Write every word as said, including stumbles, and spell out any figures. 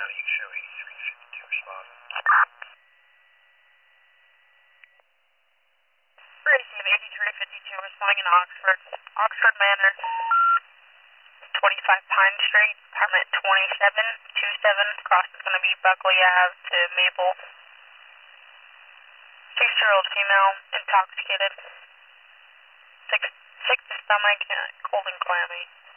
you show eighty-three fifty-two respond. Receive eighty-three fifty-two responding in Oxford. Oxford Manor, twenty-five Pine Street, apartment twenty-seven twenty-seven. Cross is going to be Buckley Ave to Maple. Six-year-old female, intoxicated. Sick, sick to stomach, uh, cold and clammy.